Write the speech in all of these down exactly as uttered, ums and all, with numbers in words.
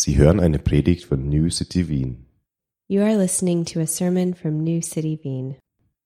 Sie hören eine Predigt von New City Wien. You are listening to a sermon from New City Wien.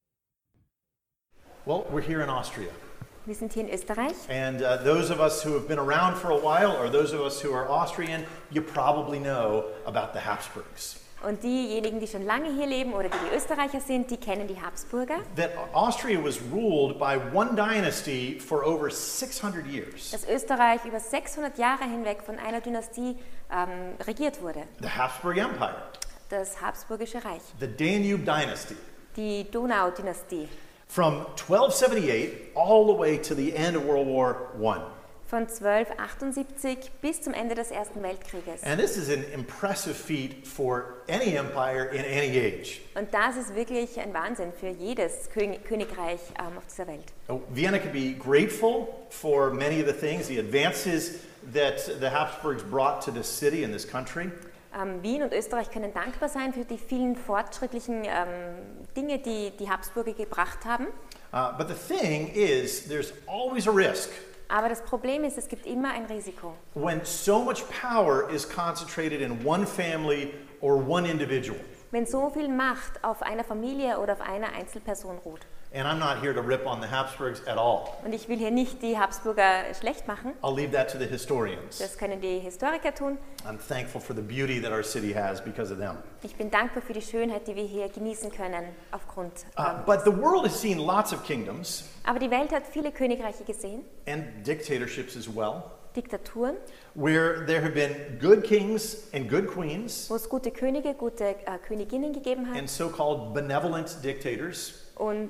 Well, we're here in Austria. Wir sind hier in Österreich. And uh, those of us who have been around for a while, or those of us who are Austrian, you probably know about the Habsburgs. Und diejenigen, die schon lange hier leben oder die, die Österreicher sind, die kennen die Habsburger. That Austria was ruled by one dynasty for over six hundred years. Dass Österreich über sechshundert Jahre hinweg von einer Dynastie ähm, regiert wurde. The Habsburg Empire. Das Habsburgische Reich. The Danube Dynasty. Die Donau-Dynastie. From twelve seventy-eight all the way to the end of World War One. Von zwölf achtundsiebzig bis zum Ende des Ersten Weltkrieges. And this is an impressive feat for any empire in any age. Und das ist wirklich ein Wahnsinn für jedes König- Königreich ähm, auf dieser Welt. Uh, Vienna can be grateful for many of the things, the advances that the Habsburgs brought to this city and this country. Ähm, Wien und Österreich können dankbar sein für die vielen fortschrittlichen ähm, Dinge, die die Habsburger gebracht haben. Uh, but the thing is, there's always a risk Aber das Problem ist, es gibt immer ein Risiko. when so much power is concentrated in one family or one individual. Wenn so viel Macht auf einer Familie oder auf einer Einzelperson ruht. And I'm not here to rip on the Habsburgs at all. Und ich will hier nicht die Habsburger schlecht machen. I'll leave that to the historians. Das können die Historiker tun. I'm thankful for the beauty that our city has because of them. Ich bin dankbar für die Schönheit, die wir hier genießen können aufgrund. Uh, Ähm, but the world has seen lots of kingdoms aber die Welt hat viele Königreiche gesehen, and dictatorships as well, Diktaturen, where there have been good kings and good queens wo es gute Könige, gute äh, Königinnen gegeben hat and so-called benevolent dictators. und,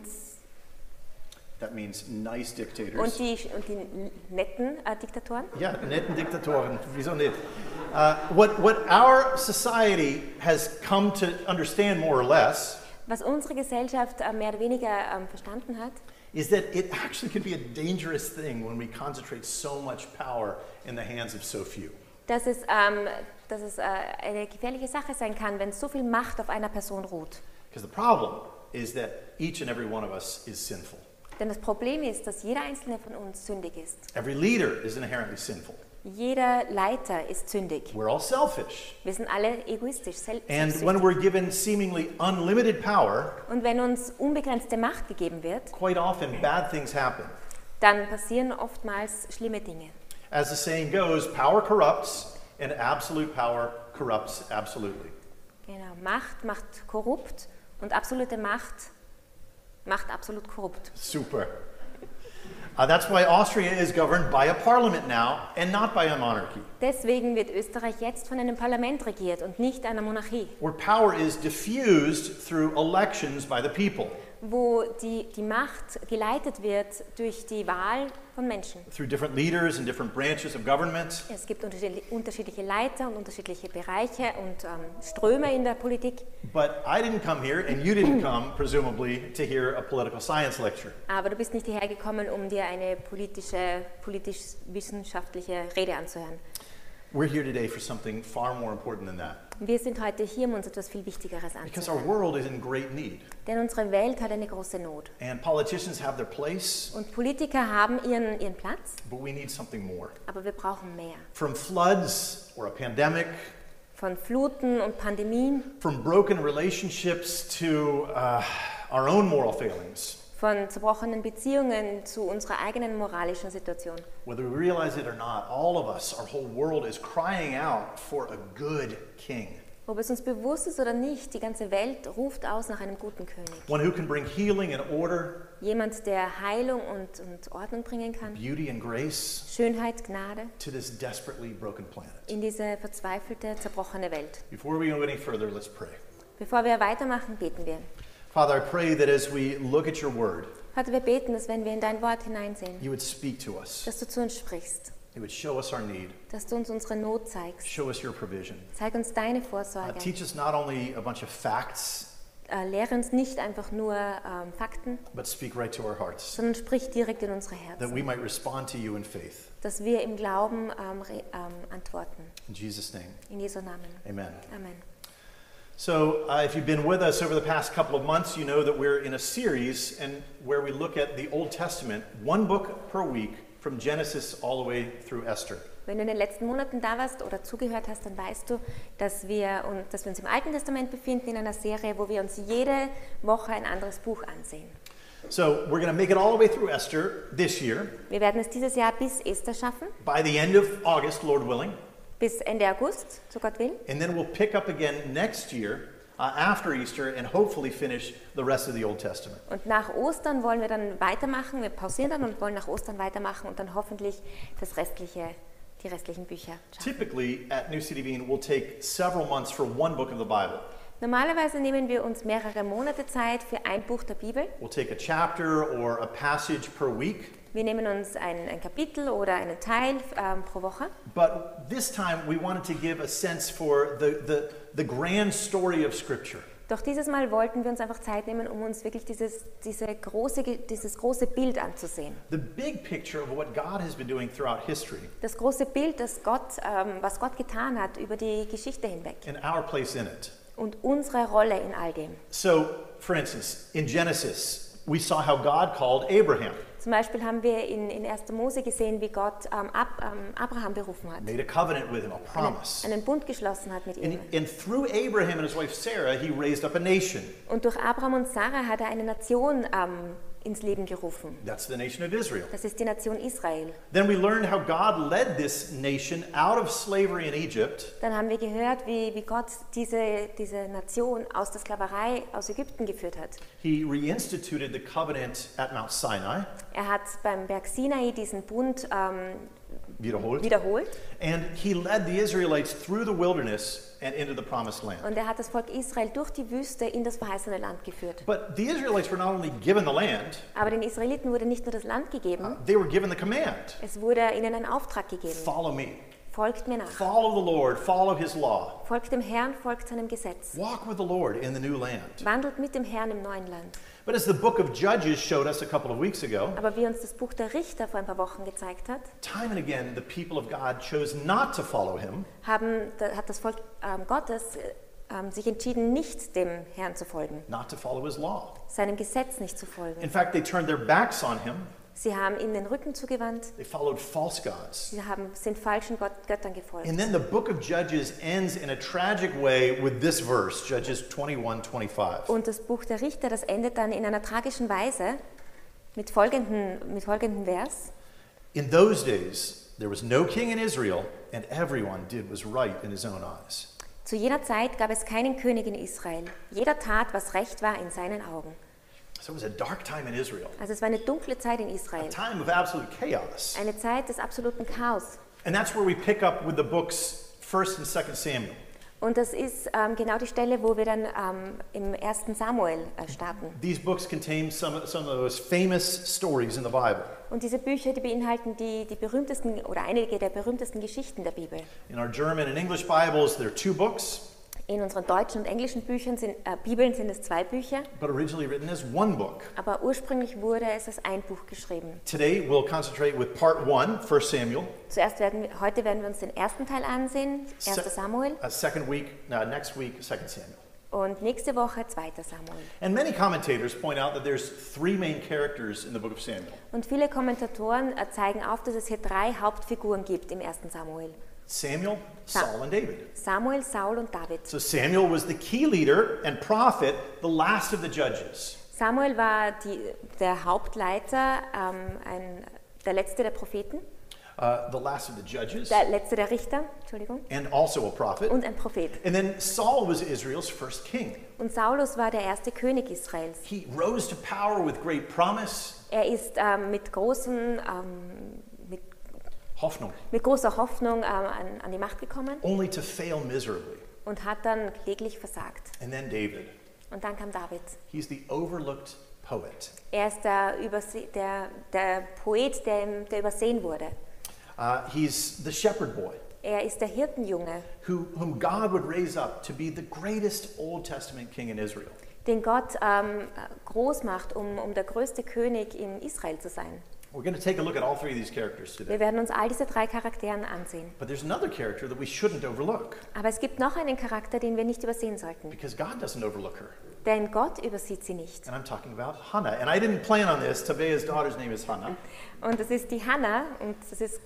That means nice und, dictators. die, und die netten äh, Diktatoren. Ja, netten Diktatoren, wieso nicht? Uh, what, what our society has come to understand more or less Was unsere Gesellschaft äh, mehr oder weniger ähm, verstanden hat, is that it actually can be a dangerous thing when we concentrate so much power in the hands of so few. dass es, ähm, dass es äh, eine gefährliche Sache sein kann, wenn so viel Macht auf einer Person ruht. Because the problem is that each and every one of us is sinful. Denn das Problem ist, dass jeder einzelne von uns sündig ist. Every leader is inherently sinful. Jeder Leiter ist sündig. We're all selfish. Wir sind alle egoistisch, sel- And when selbstsüchtig. we're given seemingly unlimited power, Und wenn uns unbegrenzte Macht gegeben wird, quite often bad things happen. dann passieren oftmals schlimme Dinge. As the saying goes, power corrupts and absolute power corrupts absolutely. Genau, Macht macht korrupt und absolute Macht macht absolut korrupt. Super. Uh, that's why Austria is governed by a parliament now and not by a monarchy, Deswegen wird Österreich jetzt von einem Parlament regiert und nicht einer Monarchie, where power is diffused through elections by the people, wo die, die Macht geleitet wird durch die Wahl von Menschen. through different leaders and different branches of government. Es gibt unterschiedli- unterschiedliche Leiter und unterschiedliche Bereiche und ähm, Ströme in der Politik. But I didn't come here, and you didn't come, presumably, to hear a political science lecture. Aber du bist nicht hierher gekommen, um dir eine politische, politisch-wissenschaftliche Rede anzuhören. We're here today for something far more important than that, Wir sind heute hier, um uns etwas viel Wichtigeres because our anzuhören. world is in great need, Denn unsere Welt hat eine große Not. and politicians have their place, Und Politiker haben ihren, ihren Platz, but we need something more. aber wir brauchen mehr. From floods or a pandemic, Von Fluten und Pandemien, from broken relationships to uh, our own moral failings. von zerbrochenen Beziehungen zu unserer eigenen moralischen Situation. Whether we realize it or not, all of us, our whole world is crying out for a good king, Ob es uns bewusst ist oder nicht, die ganze Welt ruft aus nach einem guten König. one who can bring healing and order, Jemand, der Heilung und, und Ordnung bringen kann, beauty and grace Schönheit, Gnade to this desperately broken planet. in diese verzweifelte, zerbrochene Welt. Before we go any further, let's pray. Bevor wir weitermachen, beten wir. Father, I pray that as we look at your word, Vater, wir beten, dass wenn wir in dein Wort hineinsehen, you would speak to us. dass du zu uns sprichst, You would show us our need, dass du uns unsere Not zeigst. show us your provision. Zeig uns deine Uh, Vorsorge. teach us not only a bunch of facts, Äh, lehre uns nicht einfach nur ähm, Fakten, but speak right to our hearts, sondern sprich direkt in unsere that Herzen, we might respond to you in faith. dass wir im Glauben ähm, re- ähm, antworten. In Jesus' name, In Jesu Namen. amen. Amen. So, uh, if you've been with us over the past couple of months, you know that we're in a series and where we look at the Old Testament, one book per week, from Genesis all the way through Esther. Wenn du in den letzten Monaten da warst oder zugehört hast, dann weißt du, dass wir, und, dass wir uns im Alten Testament befinden, in einer Serie, wo wir uns jede Woche ein anderes Buch ansehen. So we're going to make it all the way through Esther this year. Wir werden es dieses Jahr bis Esther schaffen, By the end of August, Lord willing. bis Ende August, so Gott will. And then we'll pick up again next year uh, after Easter and hopefully finish the rest of the Old Testament. Und nach Ostern wollen wir dann weitermachen, wir pausieren dann und wollen nach Ostern weitermachen und dann hoffentlich das restliche, die restlichen Bücher schaffen. Typically at New City Bean, we'll take several months for one book of the Bible. Normalerweise nehmen wir uns mehrere Monate Zeit für ein Buch der Bibel. We'll take a chapter or a passage per week. Wir nehmen uns ein, ein Kapitel oder einen Teil ähm, pro Woche. But this time we wanted to give a sense for the, the, the grand story of Scripture. Doch dieses Mal wollten wir uns einfach Zeit nehmen, um uns wirklich dieses, diese große, dieses große Bild anzusehen. The big picture of what God has been doing throughout history Das große Bild, das Gott, ähm, was Gott getan hat über die Geschichte hinweg. and our place in it. Und unsere Rolle in all dem. So, for instance, in Genesis, we saw how God called Abraham, Zum Beispiel haben wir in, in erster Mose gesehen, wie Gott ähm, Ab, ähm, Abraham berufen hat. made a covenant with him, a Einen, promise. einen Bund geschlossen hat mit And, ihm. and through Abraham and his wife Sarah, he raised up a nation. Und durch Abraham und Sarah hat er eine Nation ähm, ins Leben gerufen. That's the nation of Israel. Das ist die Nation Israel. Then we learned how God led this nation out of slavery in Egypt Dann haben wir gehört, wie, wie Gott diese, diese Nation aus der Sklaverei aus Ägypten geführt hat. He reinstituted the covenant at Mount Sinai, Er hat beim Berg Sinai diesen Bund ähm, wiederholt, wiederholt and he led the Israelites through the wilderness and into the promised land. und er hat das Volk Israel durch die Wüste in das verheißene Land geführt. But the Israelites were not only given the land, Aber den Israeliten wurde nicht nur das Land gegeben, they were given the command, es wurde ihnen ein Auftrag gegeben. follow me. Folgt mir nach. Follow the Lord, follow his law. Folgt dem Herrn, folgt seinem Gesetz. Walk with the Lord in the new land. Wandelt mit dem Herrn im neuen Land. But as the book of Judges showed us a couple of weeks ago, Aber wie uns das Buch der Richter vor ein paar Wochen gezeigt hat, time and again the people of God chose not to follow him, haben, da, hat das Volk ähm, Gottes äh, ähm, sich entschieden, nicht dem Herrn zu folgen, not to follow his law. seinem Gesetz nicht zu folgen. In fact, they turned their backs on him. Sie haben ihm den Rücken zugewandt, They followed false gods. sie haben, sind falschen Gott, Göttern gefolgt. And then the book of Judges ends in a tragic way with this verse, Judges twenty-one twenty-five. Und das Buch der Richter, das endet dann in einer tragischen Weise mit folgendem, mit folgendem Vers. In those days, there was no king in Israel, and everyone did was right in his own eyes. Zu jener Zeit gab es keinen König in Israel. Jeder tat, was recht war in seinen Augen. So it was a dark time in Israel, Also es war eine dunkle Zeit in a Israel. time of absolute chaos. Eine Zeit des absoluten Chaos. And that's where we pick up with the books First and Second Samuel. Und das ist ähm, genau die Stelle, wo wir dann ähm, im ersten Samuel äh, starten. These books contain some, some of the most famous stories in the Bible. Und diese Bücher, die beinhalten die, die berühmtesten oder einige der berühmtesten Geschichten der Bibel. In our German and English Bibles, there are two books, In unseren deutschen und englischen Büchern sind, äh, Bibeln sind es zwei Bücher, but originally written as one book. aber ursprünglich wurde es als ein Buch geschrieben. Today, we'll concentrate with part one, First Samuel. Zuerst werden wir, heute werden wir uns den ersten Teil ansehen, erster Samuel, Uh, second week, uh, next week, Second Samuel. und nächste Woche zweiter Samuel. And many commentators point out that there's three main characters in the book of Samuel. Und viele Kommentatoren äh, zeigen auf, dass es hier drei Hauptfiguren gibt im ersten Samuel. Samuel, Sa- Saul, and David. Samuel, Saul und David. So Samuel was the key leader and prophet, the last of the judges. Samuel war die, der Hauptleiter, ähm, ein, der letzte der Propheten, Uh, the last of the judges, der letzte der Richter, Entschuldigung, and also a prophet. und ein Prophet. And then Saul was Israel's first king. Und Saulus war der erste König Israels. He rose to power with great promise, Er ist ähm, mit, großen, ähm, mit, Hoffnung, mit großer Hoffnung ähm, an, an die Macht gekommen only to fail miserably. und hat dann kläglich versagt. And then David. Und dann kam David. He's the overlooked poet. Er ist der, Überse der, der Poet, der, der übersehen wurde. Uh, he's the shepherd boy Er ist der Hirtenjunge, who, whom God would raise up to be the greatest Old Testament king in Israel. den Gott ähm, groß macht, um, um der größte König in Israel zu sein. We're going to take a look at all three of these characters today. Wir werden uns all diese drei Charakteren ansehen. But there's another character that we shouldn't overlook Aber es gibt noch einen Charakter, den wir nicht übersehen sollten. because God doesn't overlook her. Denn Gott übersieht sie nicht. And I'm talking about Hannah. And I didn't plan on this. Tabea's daughter's name is Hannah. Und das ist die Hannah und das ist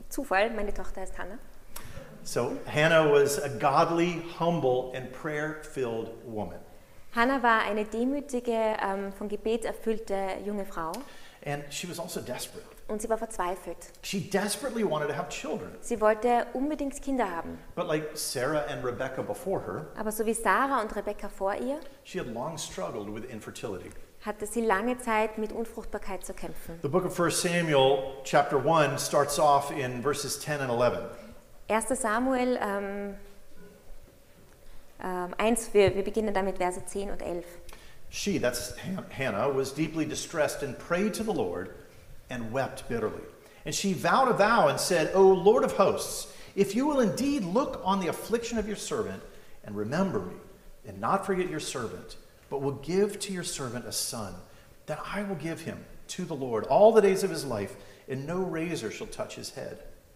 Zufall, meine Tochter heißt Hannah. So Hannah was a godly, humble, and prayer-filled woman. Hannah war eine demütige, ähm, von Gebet erfüllte junge Frau. And she was also desperate. Und sie war verzweifelt. She desperately wanted to have children. Sie wollte unbedingt Kinder haben. But like Sarah and Rebecca before her, Aber so wie Sarah und Rebekka vor ihr, she had long struggled with infertility. hatte sie lange Zeit mit Unfruchtbarkeit zu kämpfen. The book of First Samuel, chapter one, starts off in verses ten and eleven. erster Samuel ähm, ähm, eins, wir, wir beginnen damit Verse zehn und elf. She, that's Han- Hannah, was deeply distressed and prayed to the Lord and wept bitterly. And she vowed a vow and said, O Lord of hosts, if you will indeed look on the affliction of your servant and remember me, and not forget your servant, but will give to your servant a son, then I will give him to the Lord all the days of his life, and no razor shall touch his head.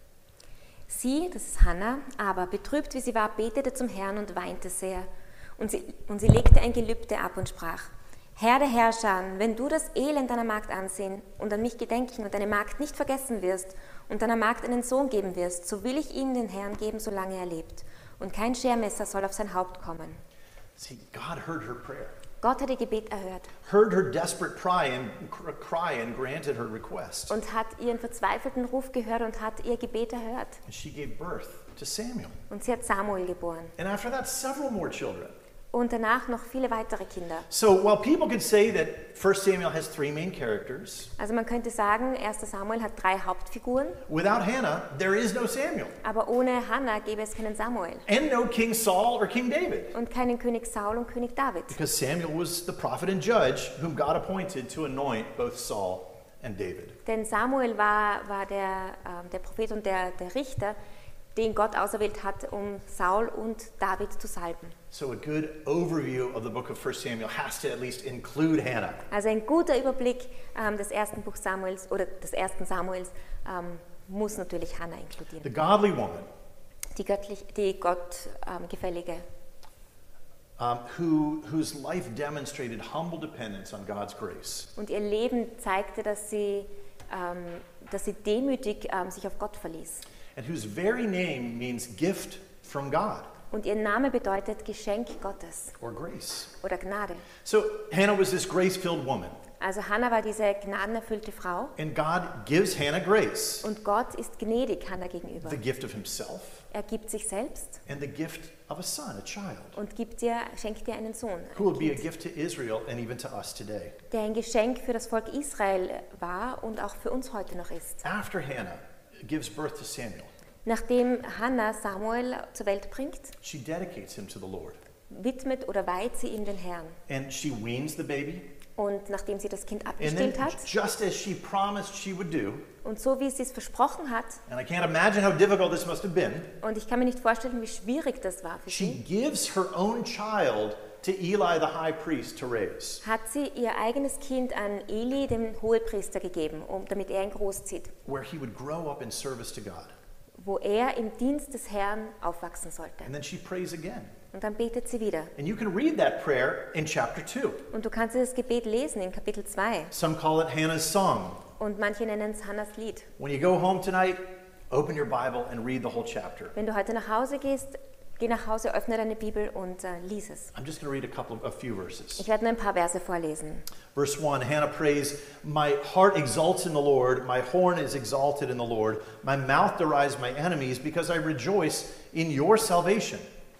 Sie, das ist Hannah, aber betrübt wie sie war, betete zum Herrn und weinte sehr. Und sie, und sie legte ein Gelübde ab und sprach, Herr der Herrscher, wenn du das Elend deiner Magd ansehen und an mich gedenken und deine Magd nicht vergessen wirst und deiner Magd einen Sohn geben wirst, so will ich ihn den Herrn geben, solange er lebt. Und kein Schermesser soll auf sein Haupt kommen. See, God heard her prayer, Gott hat ihr Gebet erhört heard her desperate cry and, cry and granted her request. und hat ihren verzweifelten Ruf gehört und hat ihr Gebet erhört. And she gave birth to Samuel. Und sie hat Samuel geboren. And after that, several more children. Und danach noch viele weitere Kinder. So while people could say that First Samuel has three main characters, Also man könnte sagen, erster Samuel hat drei Hauptfiguren, without Hannah, there is no Samuel. aber ohne Hannah gäbe es keinen Samuel And no King Saul or King David. und keinen König Saul und König David. Because Samuel was the prophet and judge whom God appointed to anoint both Saul and David. Denn Samuel war, war der, äh, der Prophet und der, der Richter, den Gott auserwählt hat, um Saul und David zu salben. So a good overview of the book of First Samuel has to at least include Hannah. Also ein guter Überblick ähm, des ersten Buch Samuels oder des ersten Samuels ähm, muss natürlich Hannah inkludieren. The godly woman Die göttlich, die Gott ähm, gefällige, um, who, whose life demonstrated humble dependence on God's grace. und ihr Leben zeigte, dass sie, ähm, dass sie demütig ähm, sich auf Gott verließ. And whose very name means gift from God Und ihr Name bedeutet Geschenk Gottes or grace. oder Gnade. So Hannah was this grace-filled woman, Also Hannah war diese gnadenerfüllte Frau and God gives Hannah grace, und Gott ist gnädig Hannah gegenüber. the gift of himself Er gibt sich selbst and the gift of a son, a child, und gibt dir, schenkt dir einen Sohn, who will ein be a kind, gift to Israel and even to us today. der ein Geschenk für das Volk Israel war und auch für uns heute noch ist. After Hannah gives birth to Samuel, Nachdem Hannah Samuel zur Welt bringt, she dedicates him to the Lord, widmet oder weiht sie ihm den Herrn. and she weans the baby, Und nachdem sie das Kind and then abgestillt hat just as she promised she would do, und so wie sie es versprochen hat, and I can't imagine how difficult this must have been, und ich kann mir nicht vorstellen, wie schwierig das war für she sie, gives her own child to Eli the high priest to raise. hat sie ihr eigenes Kind an Eli, dem Hohepriester, gegeben, um, damit er ihn großzieht, Where he would grow up in service to God. wo er im Dienst des Herrn aufwachsen sollte. And then she prays again. Und dann betet sie wieder. And you can read that prayer in chapter two. Und du kannst das Gebet lesen in Kapitel zwei. Some call it Hannah's song. Und manche nennen es Hannas Lied. When you go home tonight, open your Bible and read the whole chapter. Wenn du heute nach Hause gehst, geh nach Hause, öffne deine Bibel und äh, lies es. I'm just going to read a couple of a few verses. Ich werde nur ein paar Verse vorlesen. Verse one, Hannah prays, "My heart exalts in the Lord, my horn is exalted in the Lord. My mouth derides my enemies because I rejoice in your salvation."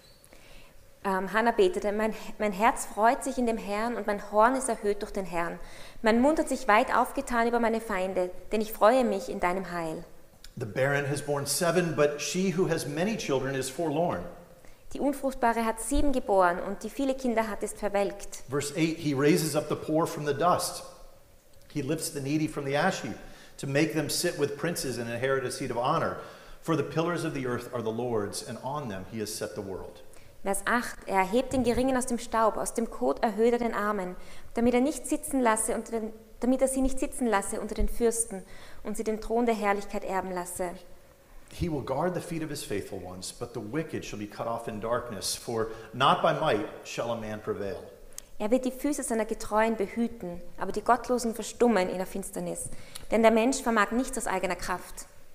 Ähm, Hannah betete, mein, mein Herz freut sich in dem Herrn und mein Horn ist erhöht durch den Herrn. Mein Mund hat sich weit aufgetan über meine Feinde, denn ich freue mich in deinem Heil. The barren has borne seven, but she who has many children is forlorn. Die Unfruchtbare hat sieben geboren und die viele Kinder hat, ist verwelkt. Verse eight, he raises up the poor from the dust. He lifts the needy from the ash heap to make them sit with princes and inherit a seat of honor. For the pillars of the earth are the Lord's, and on them he has set the world. Vers acht. Er erhebt den Geringen aus dem Staub, aus dem Kot erhöht er den Armen, damit er, nicht sitzen lasse unter den, damit er sie nicht sitzen lasse unter den Fürsten und sie den Thron der Herrlichkeit erben lasse. He will guard the feet of his faithful ones, but the wicked shall be cut off in darkness, for not by might shall a man prevail. Er wird die Füße seiner Getreuen behüten, aber die Gottlosen verstummen in der Finsternis. Denn der Mensch vermag nichts aus eigener Kraft.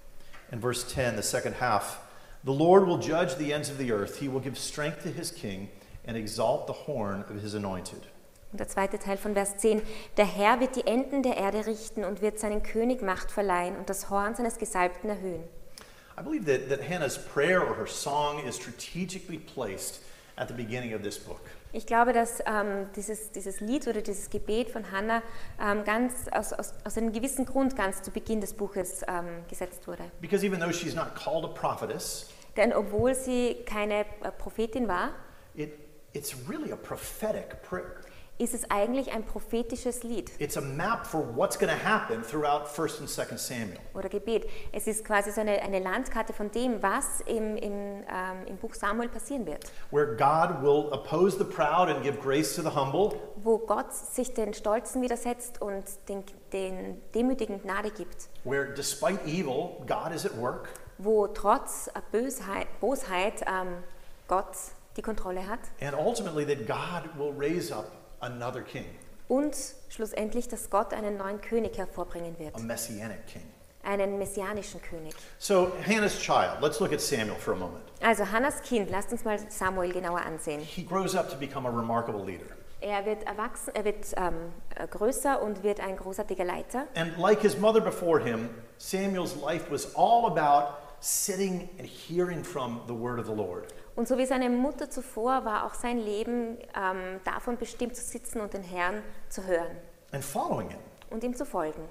In verse ten, the second half, the Lord will judge the ends of the earth. He will give strength to his king and exalt the horn of his anointed. Und der zweite Teil von Vers zehn, der Herr wird die Enden der Erde richten und wird seinen König Macht verleihen und das Horn seines Gesalbten erhöhen. I believe that, that Hannah's prayer or her song is strategically placed at the beginning of this book. Ich glaube, dass ähm, dieses, dieses Lied oder dieses Gebet von Hannah ähm, ganz aus, aus, aus einem gewissen Grund ganz zu Beginn des Buches ähm, gesetzt wurde. Because even though she's not called a prophetess, Denn obwohl sie keine äh, Prophetin war, it, it's really a prophetic prayer. ist es eigentlich ein prophetisches Lied It's a map for what's going to happen throughout First and Second Samuel. oder Gebet. Es ist quasi so eine, eine Landkarte von dem, was im, im, ähm, im Buch Samuel passieren wird. Where God will oppose the proud and give grace to the humble. Wo Gott sich den Stolzen widersetzt und den, den Demütigen Gnade gibt. Where despite evil, God is at work. Wo trotz äh, Bösheit, Bosheit ähm, Gott die Kontrolle hat. And ultimately that God will raise up another king, Und schlussendlich, dass Gott einen neuen König hervorbringen wird. a messianic king. Einen messianischen König. So Hannah's child, let's look at Samuel for a moment. Also Hannas Kind, lasst uns mal Samuel genauer ansehen. He grows up to become a remarkable leader. Er wird erwachsen, er wird ähm, größer und wird ein großartiger Leiter. And like his mother before him, Samuel's life was all about sitting and hearing from the word of the Lord. Und so wie seine Mutter zuvor war auch sein Leben ähm, davon bestimmt zu sitzen und den Herrn zu hören And following him. und ihm zu folgen.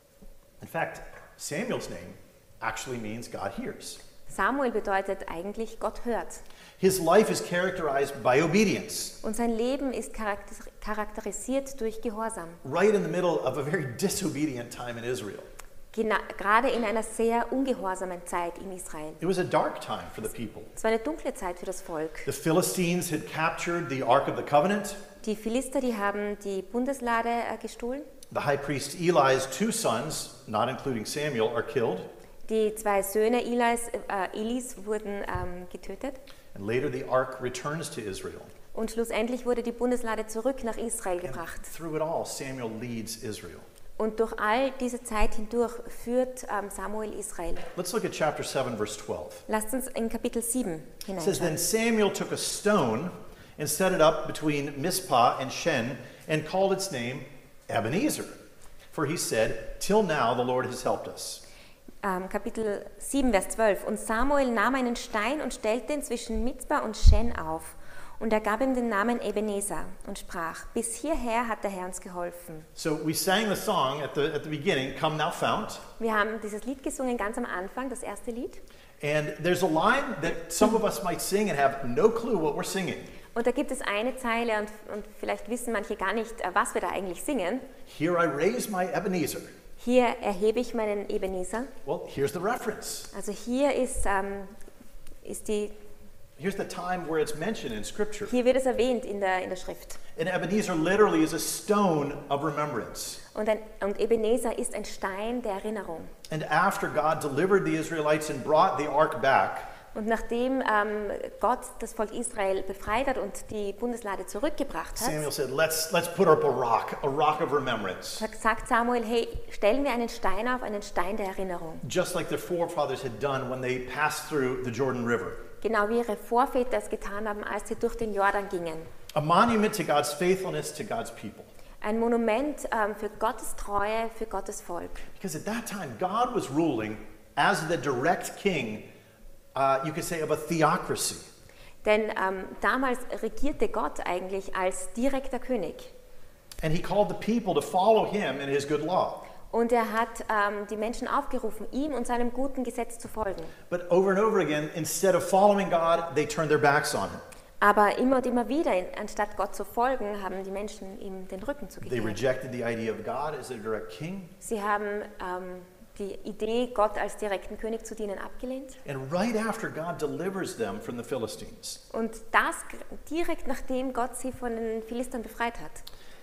In fact, Samuel's name actually means God hears. Samuel bedeutet eigentlich Gott hört. His life is characterized by obedience, Und sein Leben ist charakter charakterisiert durch Gehorsam. right in the middle of a very disobedient time in Israel. Gena gerade in einer sehr ungehorsamen Zeit in Israel. It was a dark time for the people. Es war eine dunkle Zeit für das Volk. The Philistines had captured the Ark of the Covenant. Die Philister, die haben die Bundeslade äh, gestohlen. The high priest Eli's two sons, not including Samuel, are killed. Die zwei Söhne Elis, äh, Elis wurden ähm, getötet. And later the Ark returns to Israel. Und schlussendlich wurde die Bundeslade zurück nach Israel And gebracht. through it all, Samuel leads Israel. Und durch all diese Zeit hindurch führt ähm, Samuel Israel. Let's look at chapter seven, verse twelve. Lasst uns in Kapitel sieben It says, Then hineinschauen. Samuel took a stone and set it up between Mizpah and Shen and called its name Ebenezer. For he said, Till now the Lord has helped us. Ähm, Kapitel sieben, Vers zwölf. Und Samuel nahm einen Stein und stellte ihn zwischen Mizpah und Shen auf. Und er gab ihm den Namen Ebenezer und sprach, bis hierher hat der Herr uns geholfen. So we sang the song at the, at the beginning, Come Thou Fount. Wir haben dieses Lied gesungen ganz am Anfang, das erste Lied. And there's a line that some of us might sing and have no clue what we're singing. Und da gibt es eine Zeile und, und vielleicht wissen manche gar nicht, äh, was wir da eigentlich singen. Here I raise my Ebenezer. Hier erhebe ich meinen Ebenezer. Well, here's the reference. Also hier ist, ähm, ist die, Here's the time where it's mentioned in Scripture. hier wird es erwähnt in der, in der Schrift. And Ebenezer literally is a stone of remembrance. Und, ein, und Ebenezer ist ein Stein der Erinnerung. And after God delivered the Israelites and brought the ark back, Und nachdem ähm, Gott das Volk Israel befreit hat und die Bundeslade zurückgebracht hat, Samuel said, let's, let's put up a rock, a rock of remembrance. sagt- sagt Samuel, hey, stellen wir einen Stein auf, einen Stein der Erinnerung. Just like their forefathers had done when they passed through the Jordan River. Genau wie ihre Vorväter es getan haben, als sie durch den Jordan gingen. A monument to God's faithfulness to God's people. Ein Monument ähm, für Gottes Treue, für Gottes Volk. Because at that time, God was ruling as the direct king, uh, you could say, of a theocracy. Denn ähm, damals regierte Gott eigentlich als direkter König. And he called the people to follow him in his good law. Und er hat ähm, die Menschen aufgerufen, ihm und seinem guten Gesetz zu folgen. But over and over again, instead of following God, they turned their backs on him. Aber immer und immer wieder, anstatt Gott zu folgen, haben die Menschen ihm den Rücken They zugekehrt. rejected the idea of God as their direct king. Sie haben ähm, die Idee, Gott als direkten König zu dienen, abgelehnt. And right after God delivers them from the Philistines, Und das direkt nachdem Gott sie von den Philistern befreit hat.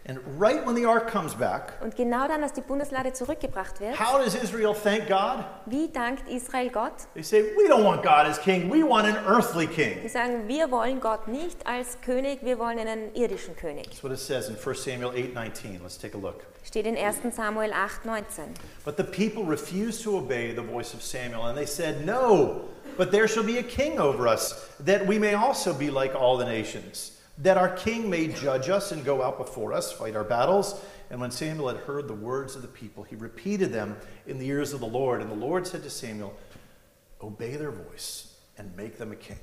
And right when the ark comes back, Und genau dann, als die Bundeslade zurückgebracht wird, how does Israel thank God? wie dankt Israel Gott? They say, we don't want God as king, we want an earthly king. Sie sagen, wir wollen Gott nicht als König, wir wollen einen irdischen König. That's what it says in First Samuel eight nineteen. Let's take a look. Steht in ersten Samuel acht neunzehn. But the people refused to obey the voice of Samuel, and they said, no, but there shall be a king over us, that we may also be like all the nations, that our king may judge us and go out before us, fight our battles. And when Samuel had heard the words of the people, he repeated them in the ears of the Lord. And the Lord said to Samuel, obey their voice and make them a king.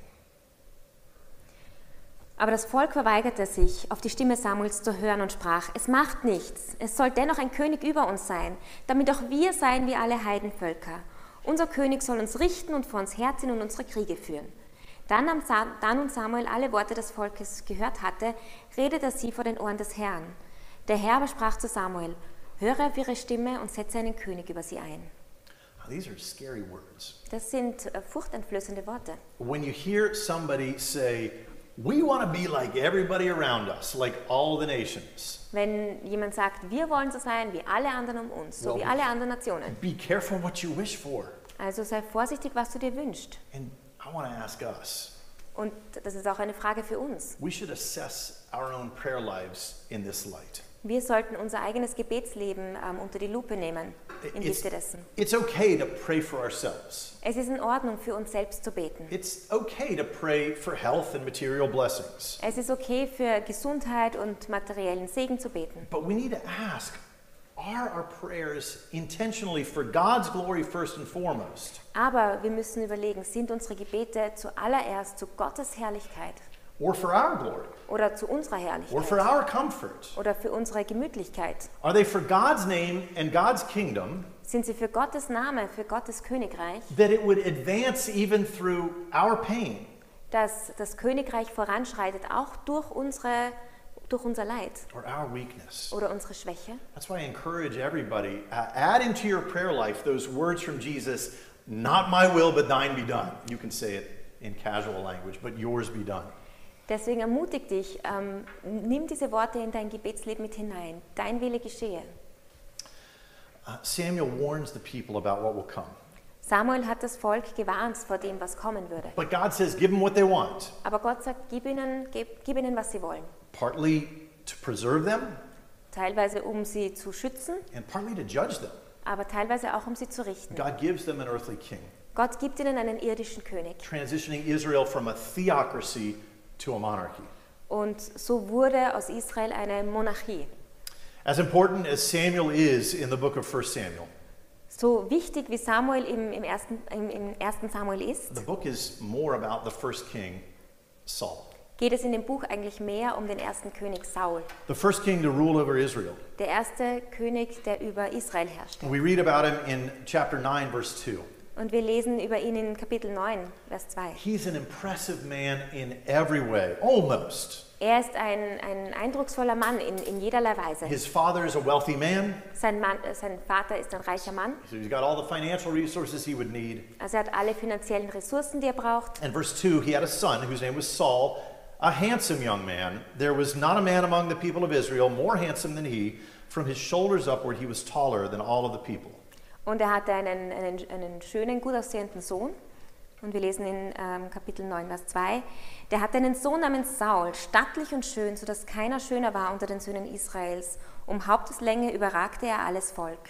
Aber das Volk verweigerte sich, auf die Stimme Samuels zu hören und sprach, es macht nichts, es soll dennoch ein König über uns sein, damit auch wir seien wie alle Heidenvölker. Unser König soll uns richten und vor uns herziehen und unsere Kriege führen. Dann, nahm Sa- dann nun Samuel alle Worte des Volkes gehört hatte, redete er sie vor den Ohren des Herrn. Der Herr aber sprach zu Samuel, höre auf ihre Stimme und setze einen König über sie ein. Now, these are scary words. Das sind äh, furchteinflößende Worte. When you hear somebody say, we want to be like everybody around us, like all the nations, Wenn jemand sagt, wir wollen so sein wie alle anderen um uns, so Well, wie alle anderen Nationen. be careful what you wish for. Also sei vorsichtig, was du dir wünschst. And I want to ask us, Und das ist auch eine Frage für uns. we should assess our own prayer lives in this light. Wir sollten unser eigenes Gebetsleben ähm, unter die Lupe nehmen, im It's, Lichte dessen. it's okay to pray for ourselves. Es ist in Ordnung, für uns selbst zu beten. It's okay to pray for health and material blessings. Es ist okay, für Gesundheit und materiellen Segen zu beten. But we need to ask, are our prayers intentionally for God's glory first and foremost? Aber wir müssen überlegen, sind unsere Gebete zuallererst zu Gottes Herrlichkeit Or for our glory? oder zu unserer Or for Herrlichkeit our comfort? oder für unsere Gemütlichkeit? Are they for God's name and God's kingdom, Sind sie für Gottes Name, für Gottes Königreich, that it would advance even through our pain? dass das Königreich voranschreitet, auch durch, unsere, durch unser Leid Or our weakness? oder unsere Schwäche? That's why I encourage everybody, uh, add into your prayer life those words from Jesus, not my will, but thine be done. You can say it in casual language, but yours be done. Deswegen ermutige dich, ähm, nimm diese Worte in dein Gebetsleben mit hinein. Dein Wille geschehe. Uh, Samuel warns the people about what will come. Samuel hat das Volk gewarnt vor dem, was kommen würde. But God says, give them what they want, Aber Gott sagt, gib ihnen, gib, gib ihnen, was sie wollen. partly to preserve them Teilweise, um sie zu schützen, and partly to judge them. aber teilweise auch, um sie zu richten. God gives them an earthly king, Gott gibt ihnen einen irdischen König. transitioning Israel from a theocracy to a monarchy. Und so wurde aus Israel eine Monarchie. As important as Samuel is in the book of First Samuel, So wichtig wie Samuel im, im, ersten, im, im ersten Samuel ist, the book is more about the first king, Saul. geht es in dem Buch eigentlich mehr um den ersten König Saul. The first king to rule over Israel. Der erste König, der über Israel herrschte. We read about him in chapter nine, verse two. Und wir lesen über ihn in Kapitel neun, Vers zwei. He's an impressive man in every way, almost. Er ist ein, ein eindrucksvoller Mann in, in jederlei Weise. His father is a wealthy man, Sein, Mann, äh, sein Vater ist ein reicher Mann, so he's got all the financial resources he would need. also er hat alle finanziellen Ressourcen, die er braucht. And verse two, he had a son whose name was Saul, a handsome young man. There was not a man among the people of Israel more handsome than he. From his shoulders upward, he was taller than all of the people. Und er hatte einen, einen, einen schönen, gut aussehenden Sohn. Und wir lesen in ähm, Kapitel neun, Vers zwei. Der hatte einen Sohn namens Saul, stattlich und schön, sodass keiner schöner war unter den Söhnen Israels. Um Haupteslänge überragte er alles Volk.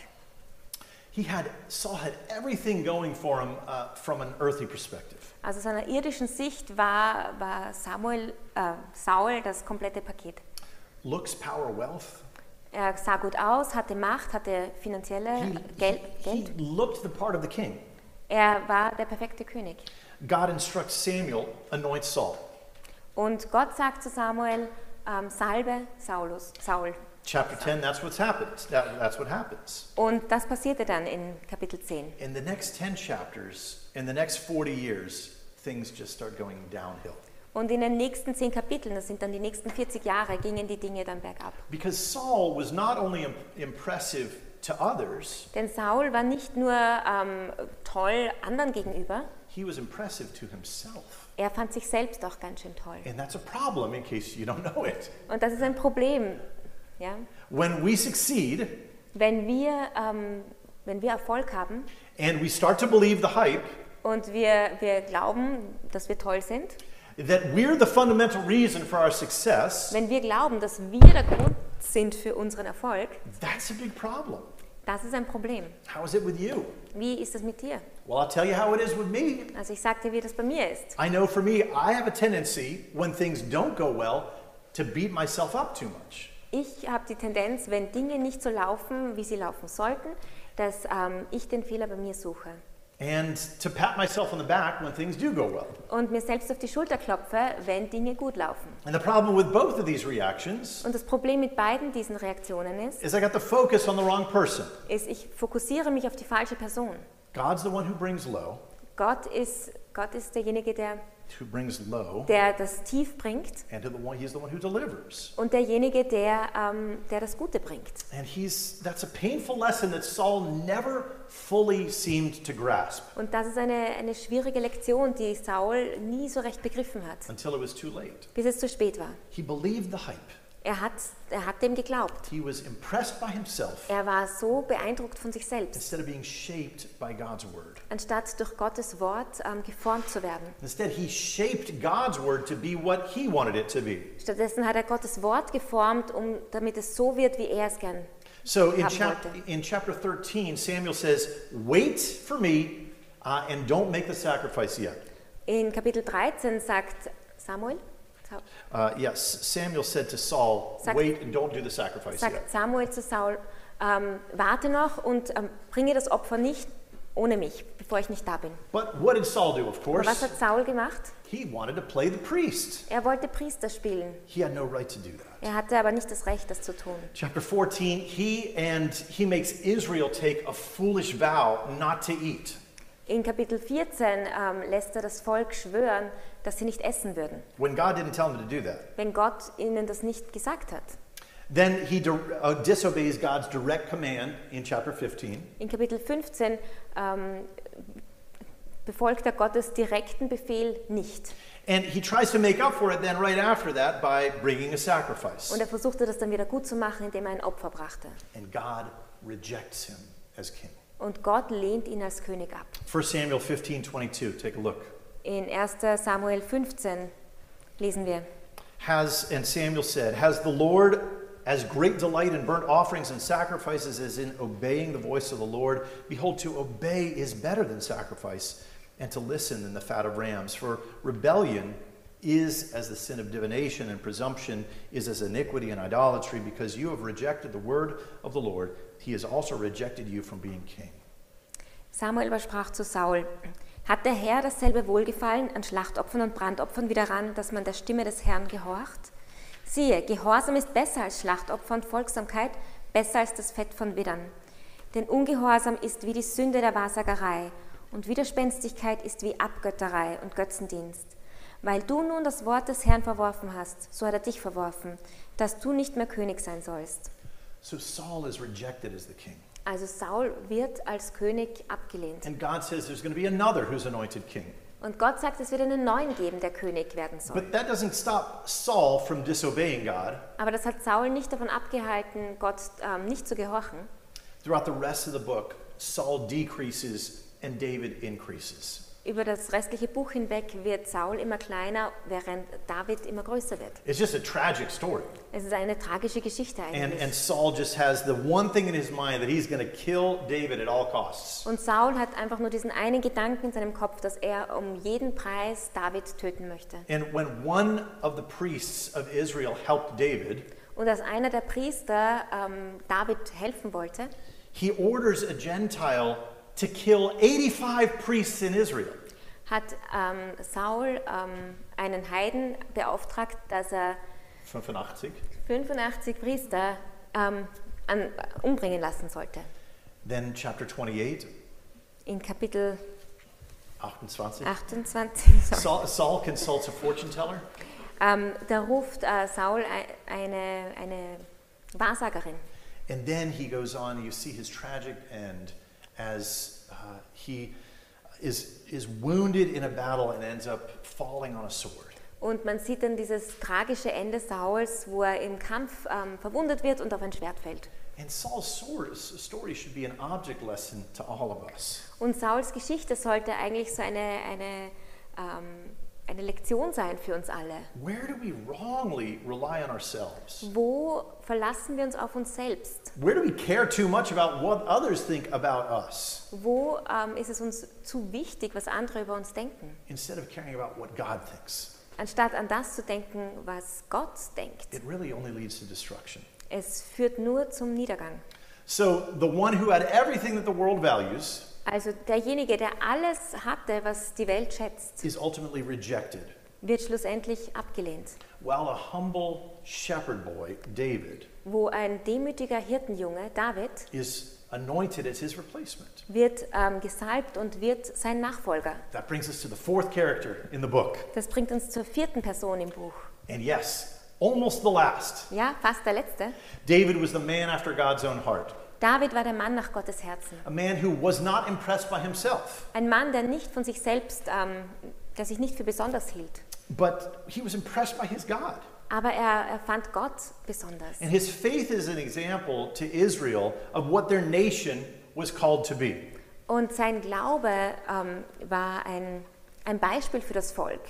He had, Saul had everything going for him uh, from an earthly perspective. Also aus einer irdischen Sicht war, war Samuel, äh, Saul das komplette Paket. Looks, power, wealth. Er sah gut aus, hatte Macht, hatte finanzielle He, Gel he, he Geld. looked the part of the king. Er war der perfekte König. God instructs Samuel, anoint Saul. Und Gott sagt zu Samuel, ähm, salbe Saulus, Saul. Chapter ten, that's what's happened. That, that's what happens. Und das passierte dann in Kapitel zehn. In the next ten chapters, in the next forty years, things just start going downhill. Und in den nächsten zehn Kapiteln, das sind dann die nächsten vierzig Jahre, gingen die Dinge dann bergab. Because Saul was not only im- impressive to others, Denn Saul war nicht nur ähm, toll anderen gegenüber, he was impressive to himself. er fand sich selbst auch ganz schön toll. And that's a problem in case you don't know it. Und das ist ein Problem, Ja? When we succeed Wenn wir, ähm, wenn wir Erfolg haben and we start to believe the hype und wir, wir glauben, dass wir toll sind, that we're the fundamental reason for our success, wenn wir glauben, dass wir der Grund sind für unseren Erfolg, that's a big problem. das ist ein Problem. How is it with you? Wie ist das mit dir? Well, I'll tell you how it is with me. Also ich sag dir, wie das bei mir ist. I know for me, I have a tendency, when things don't go well, to beat myself up too much. Ich habe die Tendenz, wenn Dinge nicht so laufen, wie sie laufen sollten, dass ähm, ich den Fehler bei mir suche. And to pat myself on the back when things do go well. Und mir selbst auf die Schulter klopfe, wenn Dinge gut laufen. And the problem with both of these reactions Und das Problem mit beiden diesen Reaktionen ist, is I got the focus on the wrong person. ist, ich fokussiere mich auf die falsche Person. God's the one who brings low, Gott ist, Gott ist derjenige, der, who brings low, der das Tief bringt and to the one, he's the one who delivers. und derjenige, der, ähm, der das Gute bringt. And he's that's a painful lesson that Saul never fully seemed to grasp Und das ist eine, eine schwierige Lektion, die Saul nie so recht begriffen hat, until it was too late. bis es zu spät war. He believed the hype. Er hat, er hat dem geglaubt. He was impressed by himself Er war so beeindruckt von sich selbst, instead of being shaped by God's word. anstatt durch Gottes Wort ähm, geformt zu werden. Instead, he shaped God's word to be what he wanted it to be. Stattdessen hat er Gottes Wort geformt, um, damit es so wird, wie er es gern. So in, Haben chap- wollte. in chapter thirteen, Samuel says, "Wait for me uh, and don't make the sacrifice yet." In Kapitel dreizehn sagt Samuel, Sa- Uh, yes, Samuel said to Saul, Sagt- "Wait and don't do the sacrifice yet." sagt Samuel zu Saul, ähm, warte noch und ähm, bringe das Opfer nicht ohne mich, bevor ich nicht da bin. But what did Saul do? Of Aber was course, hat Saul gemacht? he wanted to play the priest. Er wollte Priester spielen. He had no right to do that. Er hatte aber nicht das Recht, das zu tun. Chapter fourteen, he and he makes Israel take a foolish vow not to eat. In Kapitel vierzehn ähm, lässt er das Volk schwören, dass sie nicht essen würden, When God didn't tell him to do that. wenn Gott ihnen das nicht gesagt hat. Then he di- uh, disobeys God's direct command in chapter fifteen. In Kapitel fünfzehn ähm, befolgt er Gottes direkten Befehl nicht. And he tries to make up for it then right after that by bringing a sacrifice. Und er versuchte das dann wieder gut zu machen, indem er ein Opfer brachte. And God rejects him as king. Und Gott lehnt ihn als König ab. First Samuel fifteen twenty-two, take a look. In erster Samuel fünfzehn lesen wir, Has, and Samuel said, "Has the Lord as great delight in burnt offerings and sacrifices as in obeying the voice of the Lord? Behold, to obey is better than sacrifice, and to listen than the fat of rams. For rebellion is as the sin of divination, and presumption is as iniquity and idolatry. Because you have rejected the word of the Lord, he has also rejected you from being king." Samuel aber sprach zu Saul, hat der Herr dasselbe Wohlgefallen an Schlachtopfern und Brandopfern wie daran, dass man der Stimme des Herrn gehorcht? Siehe, Gehorsam ist besser als Schlachtopfer und Folgsamkeit, besser als das Fett von Widdern. Denn Ungehorsam ist wie die Sünde der Wahrsagerei und Widerspenstigkeit ist wie Abgötterei und Götzendienst. Weil du nun das Wort des Herrn verworfen hast, so hat er dich verworfen, dass du nicht mehr König sein sollst. So Saul is rejected as the king. Also Saul wird als König abgelehnt. And God says there's going to be another who's anointed king. Und Gott sagt, es wird einen neuen geben, der König werden soll. But that doesn't stop Saul from disobeying God. Aber das hat Saul nicht davon abgehalten, Gott ähm, nicht zu gehorchen. Throughout the rest of the book, Saul decreases and David increases. Über das restliche Buch hinweg wird Saul immer kleiner, während David immer größer wird. It's just a tragic story. Es ist eine tragische Geschichte And, eigentlich. and Saul just has the one thing in his mind that he's going to kill David at all costs. Und Saul hat einfach nur diesen einen Gedanken in seinem Kopf, dass er um jeden Preis David töten möchte. And when one of the priests of Israel helped David, Und als einer der Priester ähm, David helfen wollte, he orders a Gentile to kill eighty-five priests in Israel. hat ähm, Saul ähm, einen Heiden beauftragt, dass er fünfundachtzig. fünfundachtzig Priester ähm, an, umbringen lassen sollte. Then chapter twenty-eight, In Kapitel achtundzwanzig. achtundzwanzig, sorry. Saul, Saul consults a fortune teller. Ähm, da ruft äh, Saul ein- eine, eine Wahrsagerin. And then he goes on, you see his tragic end as uh, he is, is wounded in a battle and ends up falling on a sword. Und man sieht dann dieses tragische Ende Sauls, wo er im Kampf ähm, verwundet wird und auf ein Schwert fällt. And Saul's story should be an object lesson to all of us. Und Sauls Geschichte sollte eigentlich so eine, eine, ähm, eine Lektion sein für uns alle. Where do we wrongly rely on ourselves? Wo verlassen wir uns auf uns selbst? Where do we care too much about what others think about us Wo ähm, ist es uns zu wichtig, was andere über uns denken, instead of caring about what God thinks? anstatt an das zu denken, was Gott denkt? It really only leads to destruction. Es führt nur zum Niedergang. So the one who had everything that the world values Also derjenige, der alles hatte, was die Welt schätzt, is ultimately rejected, wird schlussendlich abgelehnt. while a humble shepherd boy, David, Wo ein demütiger Hirtenjunge, David, is anointed as his replacement. wird ähm, gesalbt und wird sein Nachfolger. That brings us to the fourth character in the book. Das bringt uns zur vierten Person im Buch. And yes, almost the last. Ja, fast der letzte. David was the man after God's own heart. David war der Mann nach Gottes Herzen. A man who was not impressed by himself, Ein Mann, der nicht von sich selbst, ähm, der sich nicht für besonders hielt. but he was impressed by his God. Aber er, er fand Gott besonders. And his faith is an example to Israel of what their nation was called to be. Und sein Glaube ähm, war ein, ein Beispiel für das Volk,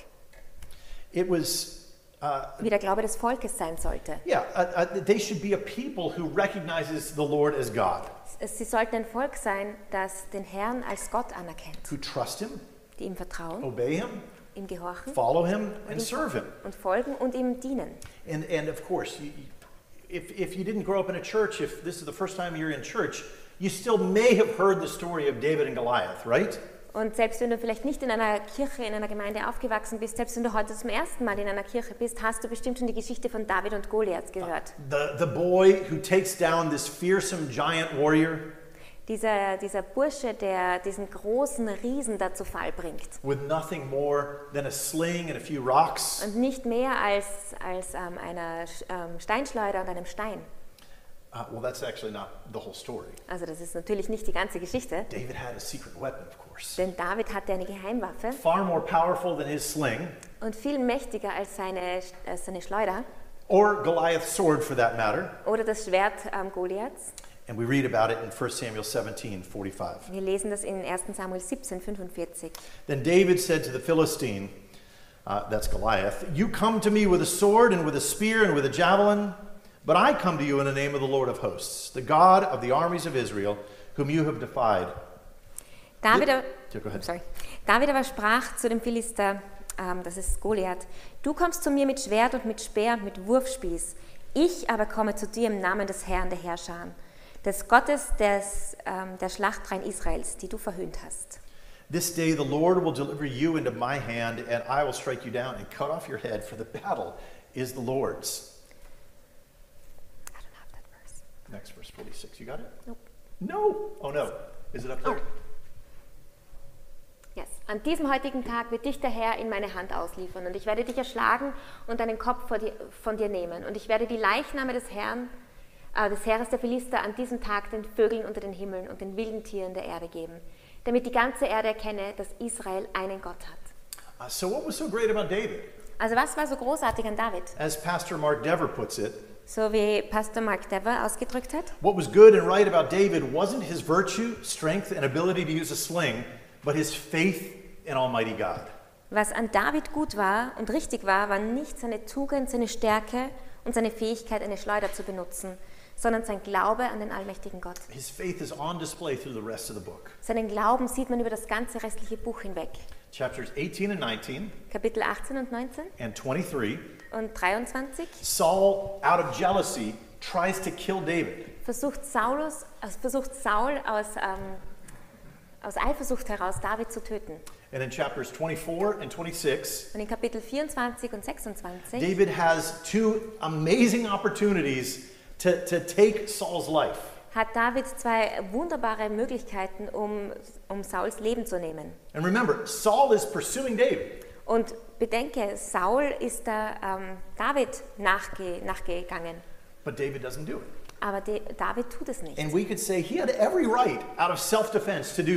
It was, uh, wie der Glaube des Volkes sein sollte. yeah, uh, uh, they should be a people who recognizes the Lord as God, Sie sollten ein Volk sein, das den Herrn als Gott anerkennt, who trust him, die ihm vertrauen, obey him, ihm gehorchen follow him, and ihm serve him. und folgen und ihm dienen. And, and of course, you, if, if you didn't grow up in a church, if this is the first time you're in church, you still may have heard the story of David and Goliath, right? Und selbst wenn du vielleicht nicht in einer Kirche, in einer Gemeinde aufgewachsen bist, selbst wenn du heute zum ersten Mal in einer Kirche bist, hast du bestimmt schon die Geschichte von David und Goliath gehört. The, the boy who takes down this fearsome giant warrior Dieser, dieser Bursche, der diesen großen Riesen da zu Fall bringt. with nothing more than a sling and a few rocks. Und nicht mehr als, als ähm, einer ähm, Steinschleuder und einem Stein. Uh, well, that's actually not the whole story. Also das ist natürlich nicht die ganze Geschichte, David had a secret weapon, of course. denn David hatte eine Geheimwaffe Far more powerful than his sling, und viel mächtiger als seine, als seine Schleuder or Goliath's sword for that matter. oder das Schwert ähm, Goliaths. And we read about it in First Samuel seventeen forty-five. Wir lesen das in ersten Samuel siebzehn fünfundvierzig. Then David said to the Philistine, uh, that's Goliath, "You come to me with a sword and with a spear and with a javelin, but I come to you in the name of the Lord of hosts, the God of the armies of Israel, whom you have defied." David, Ja, go ahead. sorry. David aber sprach zu dem Philister, ähm, das ist Goliath, du kommst zu mir mit Schwert und mit Speer und mit Wurfspieß. Ich aber komme zu dir im Namen des Herrn der Herrscher, des Gottes des, ähm, der Schlachtreihen Israels, die du verhöhnt hast. This day the Lord will deliver you into my hand, and I will strike you down and cut off your head, for the battle is the Lord's. I don't have that verse. Next verse forty-six. You got it? Nope. No. Oh no. Is it up there? Yes. An diesem heutigen Tag wird dich der Herr in meine Hand ausliefern, und ich werde dich erschlagen und deinen Kopf vor dir, von dir nehmen. Und ich werde die Leichname des Herrn, äh, des Heeres der Philister an diesem Tag den Vögeln unter den Himmeln und den wilden Tieren der Erde geben, damit die ganze Erde erkenne, dass Israel einen Gott hat. Uh, so what was so great about David? Also was war so großartig an David? As Pastor Mark Dever puts it, So wie Pastor Mark Dever ausgedrückt hat. what was good and right about David wasn't his virtue, strength, and ability to use a sling, but his faith in Almighty God. Was an David gut war und richtig war, war nicht seine Tugend, seine Stärke und seine Fähigkeit, eine Schleuder zu benutzen, sondern sein Glaube an den allmächtigen Gott. His faith is on display through the rest of the book. Seinen Glauben sieht man über das ganze restliche Buch hinweg. Chapters eighteen and nineteen Kapitel achtzehn und neunzehn and twenty-three, und dreiundzwanzig Saul, out of jealousy, tries to kill David. versucht, Saulus, also versucht Saul aus, ähm, aus Eifersucht heraus David zu töten. And in chapters twenty-four and twenty-six, Und in Kapitel vierundzwanzig und sechsundzwanzig David has two amazing opportunities to, to take Saul's life. hat David zwei wunderbare Möglichkeiten, um, um Sauls Leben zu nehmen. And remember, Saul is pursuing David. Und bedenke, Saul ist da ähm, David nachge nachgegangen, But David doesn't do it. aber De David tut es nicht. And we could say he had every right out of self-defense to do that.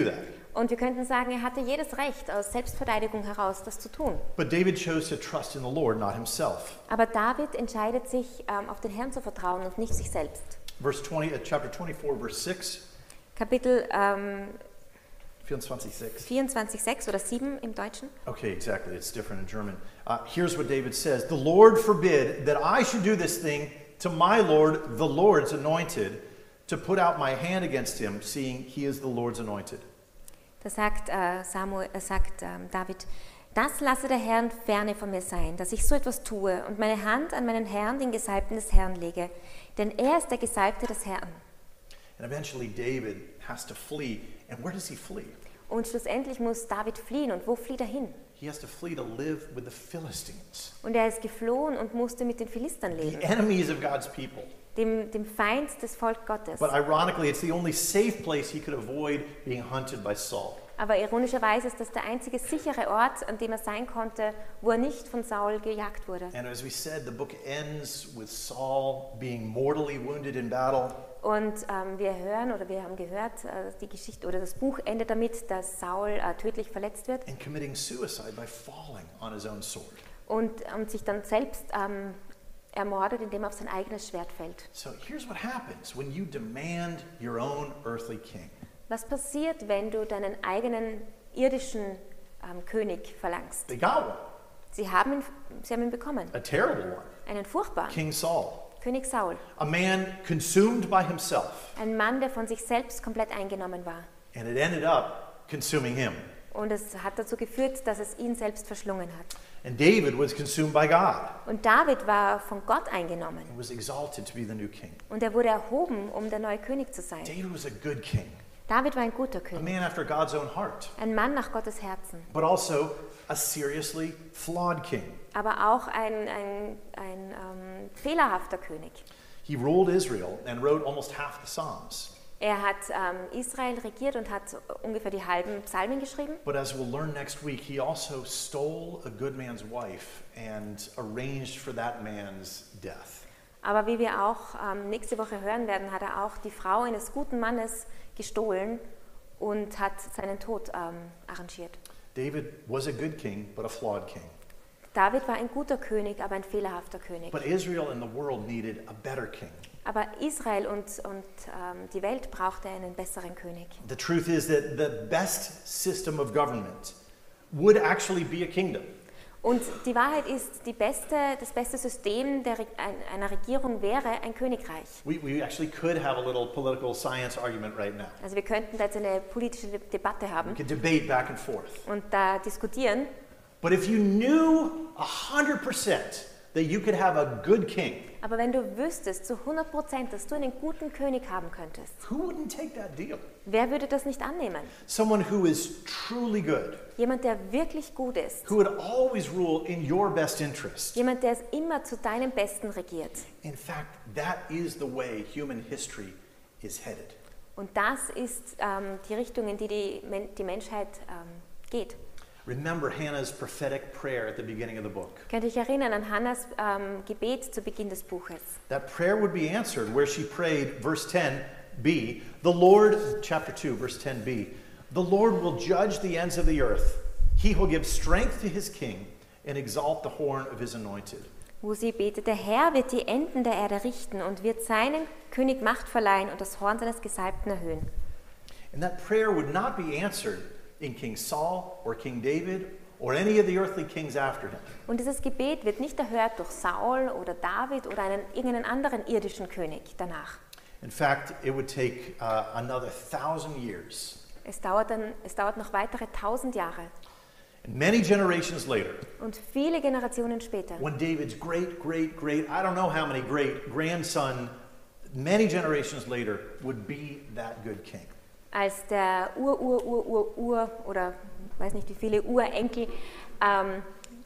Und wir könnten sagen, er hatte jedes Recht, aus Selbstverteidigung heraus das zu tun. But David chose to trust in the Lord, not himself. Aber David entscheidet sich, ähm, auf den Herrn zu vertrauen und nicht sich selbst. Verse twenty, uh, chapter twenty-four, verse six. Kapitel ähm, vierundzwanzig sechs. vierundzwanzig sechs oder sieben im Deutschen. Okay, exactly. It's different in German. Uh, here's what David says. The Lord forbid that I should do this thing to my Lord, the Lord's anointed, to put out my hand against him, seeing he is the Lord's anointed. Da sagt, äh, Samuel, äh, sagt ähm, David, das lasse der Herr ferne von mir sein, dass ich so etwas tue und meine Hand an meinen Herrn, den Gesalbten des Herrn, lege, denn er ist der Gesalbte des Herrn. And eventually David has to flee. And where does he flee? Und schlussendlich muss David fliehen. Und wo flieht er hin? He has to flee to live with the Philistines, Und er ist geflohen und musste mit den Philistern the leben, enemies of God's people. dem, dem Feind des Volk Gottes. But ironically, it's the only safe place he could avoid being hunted by Saul. Aber ironischerweise ist das der einzige sichere Ort, an dem er sein konnte, wo er nicht von Saul gejagt wurde. And as we said, the book ends with Saul being mortally wounded in battle. Und ähm, wir hören oder wir haben gehört, äh, die Geschichte oder das Buch endet damit, dass Saul äh, tödlich verletzt wird And committing suicide by falling on his own sword. und, und sich dann selbst ähm, ermordet, indem er auf sein eigenes Schwert fällt. So here's what happens when you demand your own earthly king. Was passiert, wenn du deinen eigenen irdischen ähm, König verlangst? They got one, Sie haben ihn, sie haben ihn bekommen, a terrible one, einen furchtbaren King Saul, König Saul, a man consumed by himself, ein Mann, der von sich selbst komplett eingenommen war. and it ended up consuming him. Und es hat dazu geführt, dass es ihn selbst verschlungen hat. And David was consumed by God Und David war von Gott eingenommen. and was exalted to be the new king. Und er wurde erhoben, um der neue König zu sein. David was a good king, David war ein guter a König, man after God's own heart, ein Mann nach Gottes Herzen, but also a seriously flawed king. aber auch ein, ein, ein ähm, fehlerhafter König. He ruled Israel and wrote almost half the Psalms. Er hat ähm, Israel regiert und hat ungefähr die halben Psalmen geschrieben. But as we'll learn next week, he also stole a good man's wife and arranged for that man's death. Aber wie wir auch ähm, nächste Woche hören werden, hat er auch die Frau eines guten Mannes gestohlen und hat seinen Tod ähm, arrangiert. David was a good king, but a flawed king. David war ein guter König, aber ein fehlerhafter König. But Israel and the world needed a better king. Aber Israel und, und ähm, die Welt brauchte einen besseren König. The truth is that the best system of government would actually be a kingdom. Und die Wahrheit ist, die beste, das beste System der, Re- ein- einer Regierung wäre ein Königreich. We, we actually could have a little political science argument right now. Also wir könnten da jetzt eine politische De- Debatte We haben could debate back and forth. und da diskutieren. But if you knew one hundred percent that you could have a good king, Aber wenn du wüsstest zu hundert Prozent, dass du einen guten König haben könntest, who wouldn't take that deal? wer würde das nicht annehmen? Someone who is truly good, Jemand, der wirklich gut ist. who would always rule in your best interest. Jemand, der es immer zu deinem Besten regiert. In fact, that is the way human history is headed. Und das ist ähm, die Richtung, in die die, Men die Menschheit ähm, geht. Remember Hannah's prophetic prayer at the beginning of the book. Könnt ihr euch erinnern an Hannas ähm, Gebet zu Beginn des Buches? That prayer would be answered where she prayed, verse ten b, the Lord, chapter two, verse ten b, the Lord will judge the ends of the earth. He will give strength to his king and exalt the horn of his anointed. Wo sie betet, der Herr wird die Enden der Erde richten und wird seinem König Macht verleihen und das Horn seines Gesalbten erhöhen. And that prayer would not be answered in King Saul or King David or any of the earthly kings after him. Und dieses Gebet wird nicht erhört durch Saul oder David oder einen, irgendeinen anderen irdischen König danach. In fact, it would take uh, another thousand years. Es dauert, dann, es dauert noch weitere tausend Jahre. And many generations later, Und viele Generationen später, when David's great, great, great, I don't know how many great grandson, many generations later, would be that good king. als der Ur, Ur, Ur, Ur, Ur oder weiß nicht wie viele Urenkel ähm,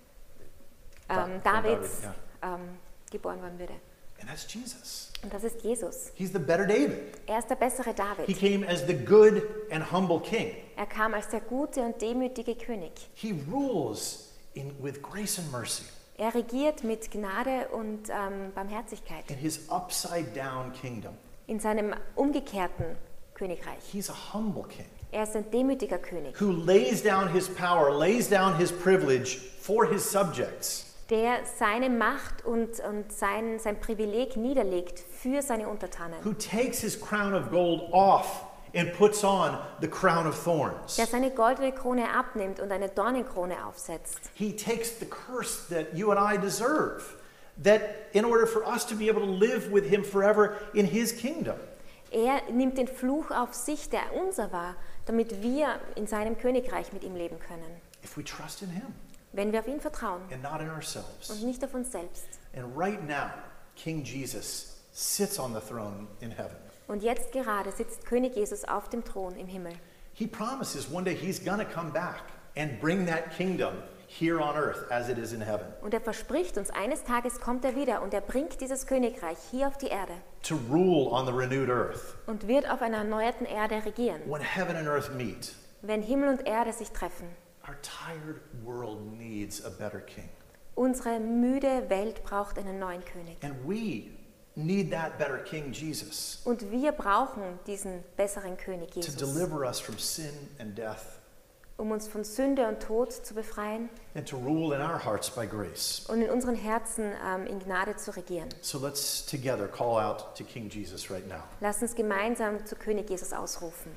Da- ähm, von Davids David, ähm, geboren werden würde. And that's Jesus. Und das ist Jesus. He's the better David. Er ist der bessere He David. came as the good and humble king. Er kam als der gute und demütige König. He rules in, with grace and mercy Er regiert mit Gnade und ähm, Barmherzigkeit in his upside down kingdom. in seinem umgekehrten Königreich. He's a humble king. Er ist ein demütiger König, who lays down his power, lays down his privilege for his subjects. der seine Macht und, und sein, sein Privileg niederlegt für seine Untertanen. Who takes his crown of gold off and puts on the crown of thorns. Der seine goldene Krone abnimmt und eine Dornenkrone aufsetzt. He takes the curse that you and I deserve, that in order for us to be able to live with him forever in his kingdom. Er nimmt den Fluch auf sich, der unser war, damit wir in seinem Königreich mit ihm leben können. If we trust in him Wenn wir auf ihn vertrauen and not in und ourselves. nicht auf uns selbst. And right now, King Jesus sits on the throne in heaven. Und jetzt gerade sitzt König Jesus auf dem Thron im Himmel. He promises one day he's going to come back and bring that kingdom here on earth as it is in heaven. Und er verspricht uns, eines Tages kommt er wieder und er bringt dieses Königreich hier auf die Erde To rule on the renewed earth. und wird auf einer erneuerten Erde regieren, When heaven and earth meet, wenn Himmel und Erde sich treffen. our tired world needs a better king. Unsere müde Welt braucht einen neuen König. And we need that better king, Jesus, Und wir brauchen diesen besseren König to Jesus, deliver us from sin and death um uns von Sünde und Tod zu befreien and to rule in our hearts by grace. und in unseren Herzen ähm, in Gnade zu regieren. So let's together call out to King Jesus right now. Lass uns gemeinsam zu König Jesus ausrufen.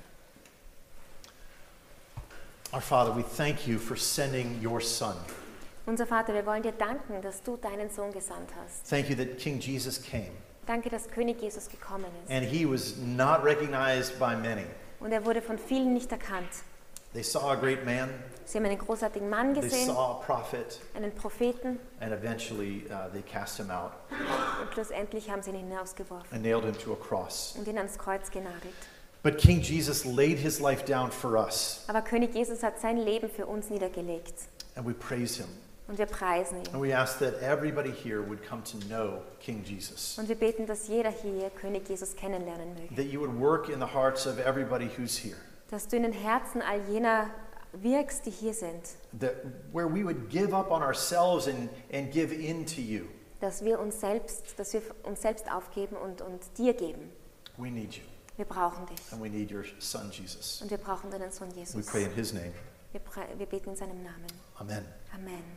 Our Father, we thank you for sending your Son. Unser Vater, wir wollen dir danken, dass du deinen Sohn gesandt hast. Thank you that King Jesus came, Danke, dass König Jesus gekommen ist. and he was not recognized by many. Und er wurde von vielen nicht erkannt. They saw a great man, Sie haben einen großartigen Mann they gesehen, saw a prophet, einen Propheten, and eventually uh, they cast him out und schlussendlich haben sie ihn hinausgeworfen and nailed him to a cross. und ihn ans Kreuz genagelt. But King Jesus laid his life down for us, Aber König Jesus hat sein Leben für uns niedergelegt and we praise him. und wir preisen ihn. And we ask that everybody here would come to know King Jesus, Und wir beten, dass jeder hier König Jesus kennenlernen möge. that you would work in the hearts of everybody who's here, Dass du in den Herzen all jener wirkst, die hier sind. that where we would give up on ourselves and, and give in to you. Dass wir uns selbst, dass wir uns selbst aufgeben und, und dir geben. We need you, Wir brauchen dich. and we need your Son Jesus. Und wir brauchen deinen Sohn We Jesus. pray in his name. Wir, pre- wir beten in seinem Namen. Amen. Amen.